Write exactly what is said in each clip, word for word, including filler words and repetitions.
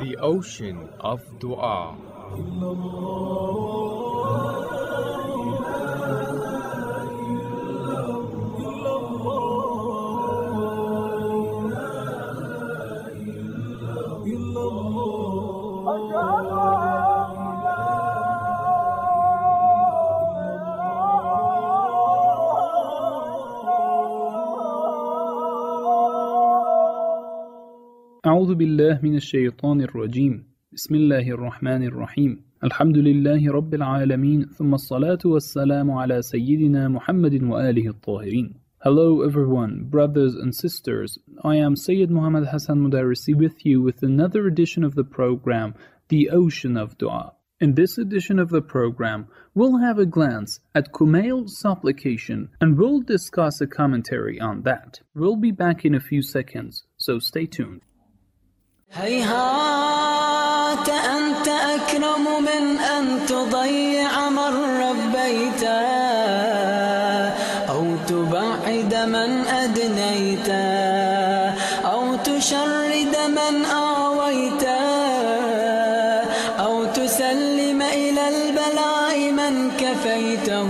The ocean of dua. أعوذ بالله من الشيطان الرجيم بسم الله الرحمن الرحيم الحمد لله رب العالمين ثم الصلاة والسلام على سيدنا محمد وآله الطاهرين. Hello everyone, brothers and sisters. I am Sayyid Muhammad Hassan Mudarrisi with you with another edition of the program, The Ocean of Dua. In this edition of the program, we'll have a glance at Kumail's supplication and we'll discuss a commentary on that. We'll be back in a few seconds, so stay tuned. هيهات أنت أكرم من أن تضيع من ربيتا أو تبعد من أدنيتا أو تشرد من آويتا أو تسلم إلى البلاء من كفيته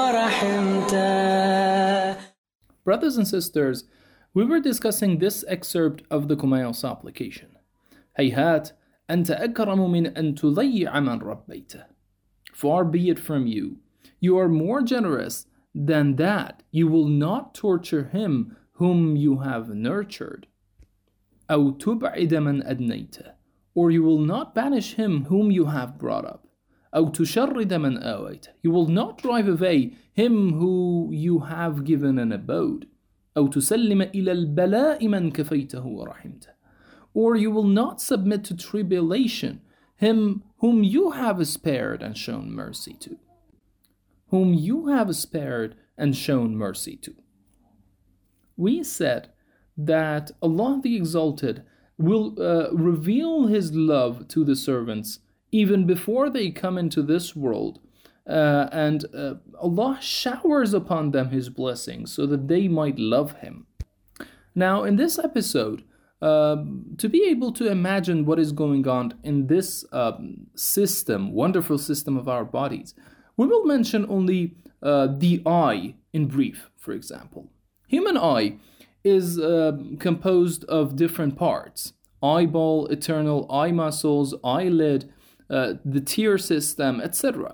ورحمتا. Brothers and sisters, we were discussing this excerpt of the Kumail supplication. هيهات أنت أكرم من أن تضيع من ربيته. Far be it from you, you are more generous than that you will not torture him whom you have nurtured. أو تبعد من أدنيته, or you will not banish him whom you have brought up. أو تشرد من آويته, you will not drive away him who you have given an abode. أو تسلم إلى البلاء من كفيته ورحمته, or you will not submit to tribulation him whom you have spared and shown mercy to. Whom you have spared and shown mercy to. We said that Allah the Exalted will uh, reveal His love to the servants even before they come into this world, uh, and uh, Allah showers upon them His blessings so that they might love Him. Now, in this episode, Uh, to be able to imagine what is going on in this um, system, wonderful system of our bodies, we will mention only uh, the eye in brief, for example. Human eye is uh, composed of different parts: eyeball, eternal eye muscles, eyelid, uh, the tear system, et cetera.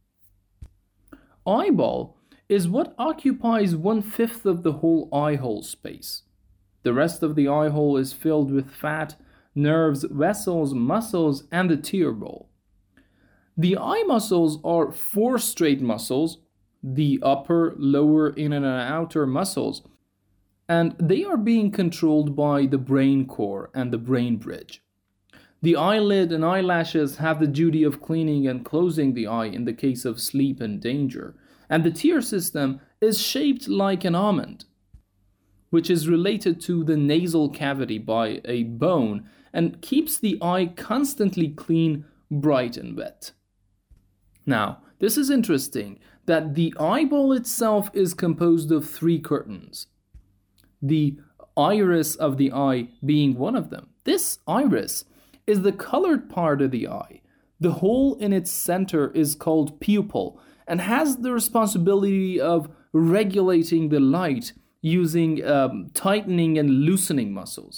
Eyeball is what occupies one-fifth of the whole eye hole space. The rest of the eye hole is filled with fat, nerves, vessels, muscles, and the tear bowl. The eye muscles are four straight muscles, the upper, lower, inner, and outer muscles, and they are being controlled by the brain core and the brain bridge. The eyelid and eyelashes have the duty of cleaning and closing the eye in the case of sleep and danger, and the tear system is shaped like an almond, which is related to the nasal cavity by a bone and keeps the eye constantly clean, bright, and wet. Now, this is interesting that the eyeball itself is composed of three curtains, the iris of the eye being one of them. This iris is the colored part of the eye. The hole in its center is called pupil and has the responsibility of regulating the light using um, tightening and loosening muscles.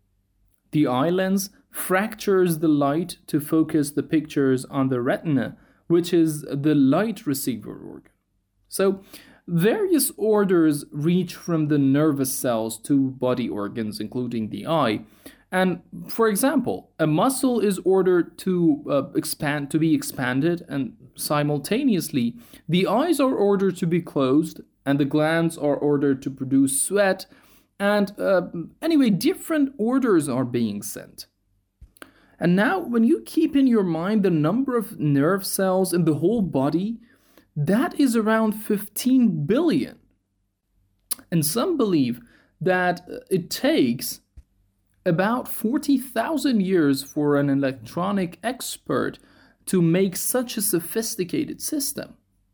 The eye lens fractures the light to focus the pictures on the retina, which is the light receiver organ. So, various orders reach from the nervous cells to body organs, including the eye. And, for example, a muscle is ordered to uh, expand, to be expanded, and simultaneously, the eyes are ordered to be closed, and the glands are ordered to produce sweat, and uh, anyway, different orders are being sent. And now, when you keep in your mind the number of nerve cells in the whole body, that is around fifteen billion. And some believe that it takes about forty thousand years for an electronic expert to make such a sophisticated system.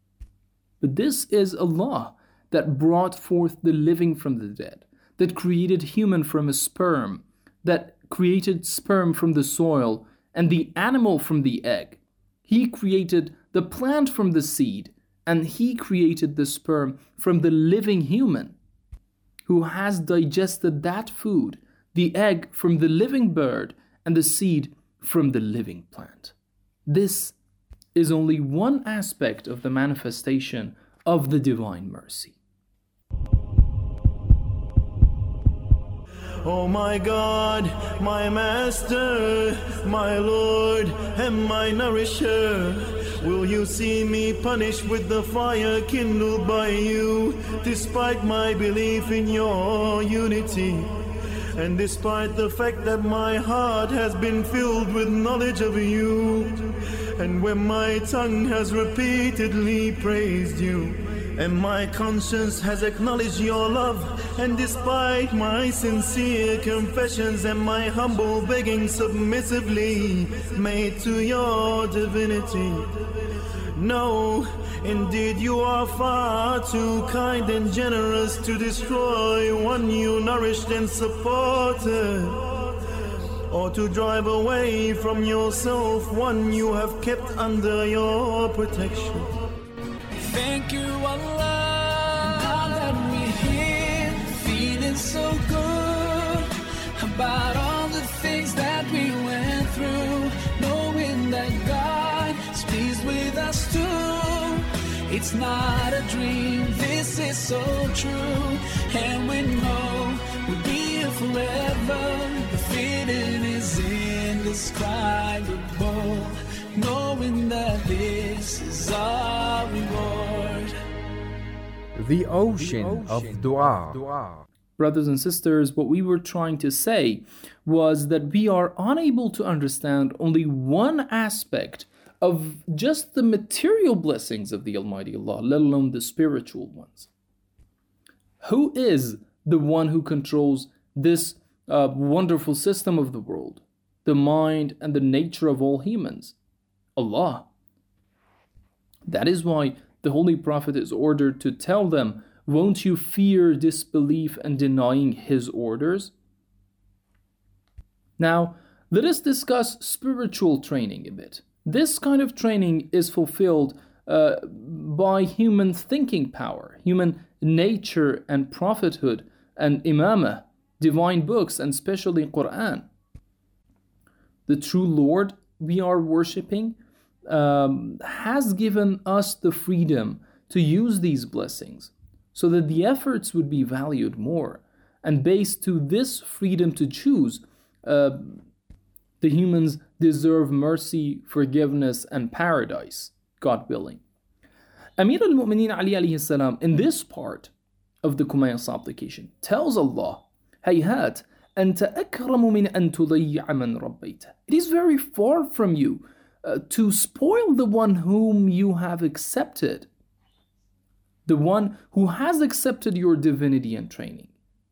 But this is Allah that brought forth the living from the dead, that created human from a sperm, that created sperm from the soil and the animal from the egg. He created the plant from the seed, and He created the sperm from the living human who has digested that food, the egg from the living bird, and the seed from the living plant. This is only one aspect of the manifestation of the divine mercy. Oh my God, my Master, my Lord, and my Nourisher, will you see me punished with the fire kindled by you, despite my belief in your unity, and despite the fact that my heart has been filled with knowledge of you, and when my tongue has repeatedly praised you, and my conscience has acknowledged your love, and despite my sincere confessions and my humble begging submissively made to your divinity. No, indeed you are far too kind and generous to destroy one you nourished and supported, or to drive away from yourself one you have kept under your protection. Thank you, Allah. Now that we're here, feeling so good about all the things that we went through, knowing that God is pleased with us too. It's not a dream, this is so true, and we know we'll be here forever. The feeling is indescribable, knowing that this is our reward. The ocean of dua. Brothers and sisters, what we were trying to say was that we are unable to understand only one aspect of just the material blessings of the Almighty Allah, let alone the spiritual ones. Who is the one who controls this uh, wonderful system of the world, the mind and the nature of all humans? Allah. That is why the Holy Prophet is ordered to tell them, won't you fear disbelief and denying His orders? Now, let us discuss spiritual training a bit. This kind of training is fulfilled uh, by human thinking power, human nature and prophethood and imamah, divine books, and especially Quran. The true Lord we are worshipping um, has given us the freedom to use these blessings so that the efforts would be valued more. And based to this freedom to choose, uh, the humans deserve mercy, forgiveness, and paradise, God willing. Amir al-Mu'mineen Ali alayhi salam, in this part of the Kumail supplication, tells Allah, Hayhat, أنت أكرم من أن تضيع من ربيته. It is very far from you uh, to spoil the one whom you have accepted, the one who has accepted your divinity and training.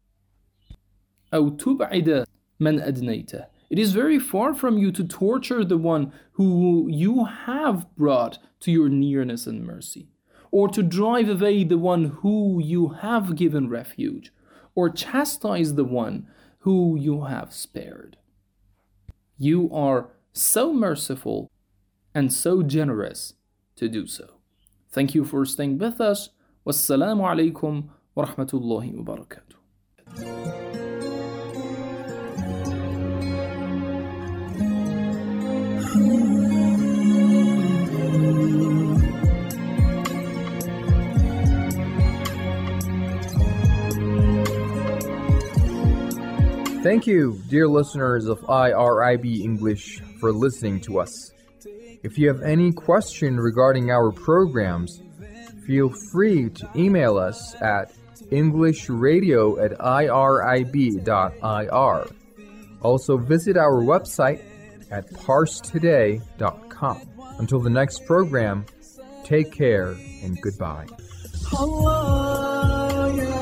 أو تبعد من أدنيته. It is very far from you to torture the one who you have brought to your nearness and mercy, or to drive away the one who you have given refuge, or chastise the one who you have spared. You are so merciful and so generous to do so. Thank you for staying with us. Wassalamu alaikum wa rahmatullahi wa barakatuh. Thank you, dear listeners of I R I B English, for listening to us. If you have any question regarding our programs, feel free to email us at englishradio at irib dot I R. Also visit our website at parse today dot com. Until the next program, take care and goodbye. Allah, ya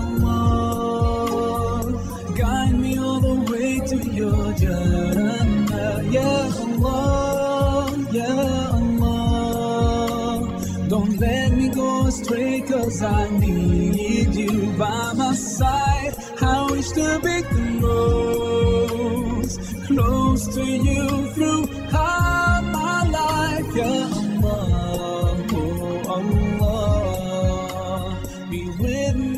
Allah, guide me all the way to your Jannah. Ya Allah, ya Allah, don't let me go astray, cause I need you by my side. I wish to be close always close to you throughout my life. Ya Allah, oh Allah, be with me.